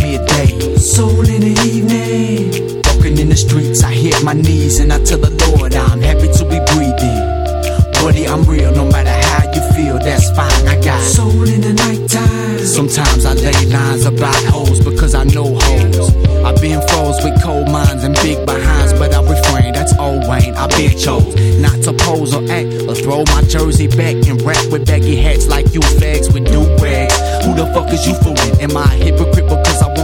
midday. Soul in the evening. Walking in the streets, I hit my knees and I tell the Lord I'm happy to be breathing. Buddy, I'm real, no matter how you feel, that's fine, I got soul in the nighttime. Sometimes I lay lines about hoes because I know hoes. I've been froze with cold minds and big behinds, but I refrain, that's old Wayne. I been chose not to pose or act or throw my jersey back and rap with baggy hats like you fags with do-rags. Who the fuck is you fooling? Am I a hypocrite because I want